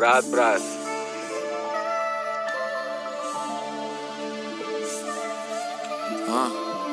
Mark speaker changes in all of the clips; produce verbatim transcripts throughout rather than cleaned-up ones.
Speaker 1: Брат, брат.
Speaker 2: А?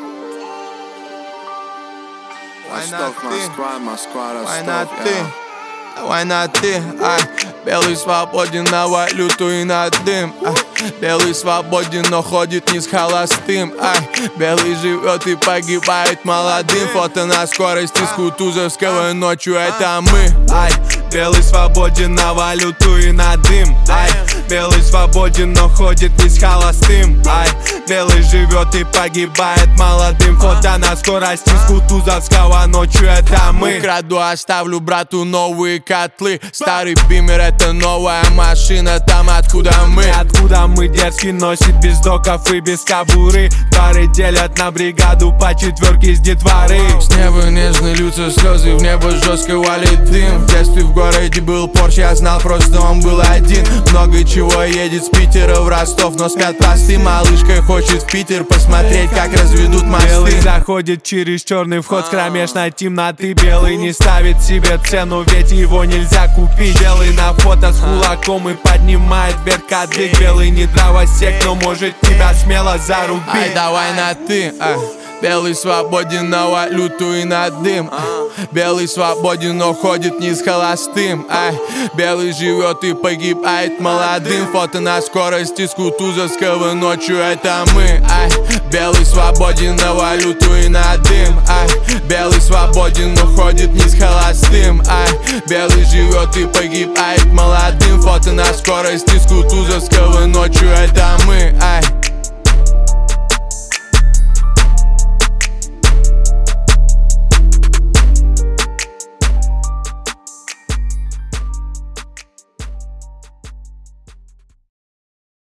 Speaker 2: Ростов, Москва, Москва, Ростов, я.
Speaker 3: Давай на ты, ай. Белый свободен на валюту и на дым, ай. Белый свободен, но ходит не с холостым, ай. Белый живет и погибает молодым. Фото на скорости с Кутузовского ночью, это мы, ай. Белый свободен на валюту и на дым, ай. Белый свободен, но ходит не с холостым, ай. Белый живет и погибает молодым. Фото на скорости с Кутузовского ночью, это мы. Украду, оставлю брату новые котлы. Старый бимер, это новая машина, там откуда мы.
Speaker 4: Откуда мы дерзкий, носит без доков и без кобуры. Пары делят на бригаду по четверке с детворы.
Speaker 3: С неба нежно льются слезы, в небо жестко валит дым. В детстве в городе был Порш, я знал, просто он был один. Много чего едет с Питера в Ростов, но спят просты. Малышка хочет в Питер посмотреть, как разведут мосты.
Speaker 4: Белый заходит через черный вход с кромешной темноты. Белый не ставит себе цену, ведь его нельзя купить. Белый на фото с кулаком и поднимает вверх кадык. Белый не дровосек, но может тебя смело зарубить.
Speaker 3: Ай, давай на ты, ай. Белый свободен на валюту и на дым, ай. Белый свободен, но ходит не с холостым, ай. Белый живет и погибает молодым. Фото на скорости с Кутузовского ночью, это мы, ай. Белый свободен на валюту и на дым, ай. Белый свободен, но ходит не с холостым, ай. Белый живет и погибает молодым. Фото на скорости с Кутузовского ночью, это мы, ай.